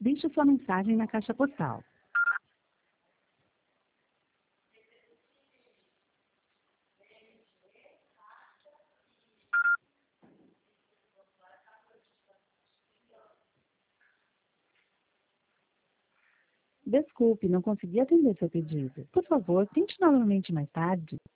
Deixe sua mensagem na caixa postal. Desculpe, não consegui atender seu pedido. Por favor, tente novamente mais tarde.